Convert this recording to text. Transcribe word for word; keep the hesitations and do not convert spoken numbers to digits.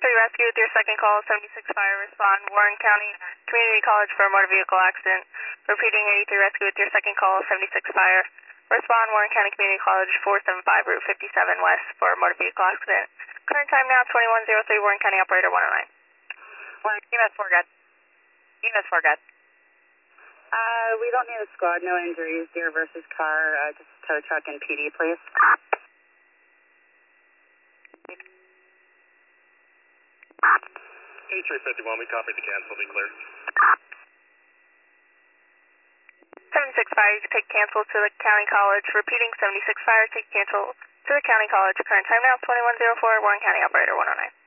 three Rescue with your second call, seventy-six Fire, respond Warren County Community College for a motor vehicle accident. Repeating eighty-three Rescue with your second call, seventy-six Fire, respond Warren County Community College four seventy-five Route fifty-seven West for a motor vehicle accident. Current time now twenty-one oh three, Warren County Operator one oh nine. Warren, E M S four good. E M S four good. Uh, we don't need a squad, no injuries, deer versus car, uh, just tow truck and P D, please. eighty-three fifty-one, we copied the cancel, be clear. seventy-six Fire, you can take cancel to the County College. Repeating seventy-six Fire, take cancel to the County College. Current time now twenty-one oh four, Warren County Operator one oh nine.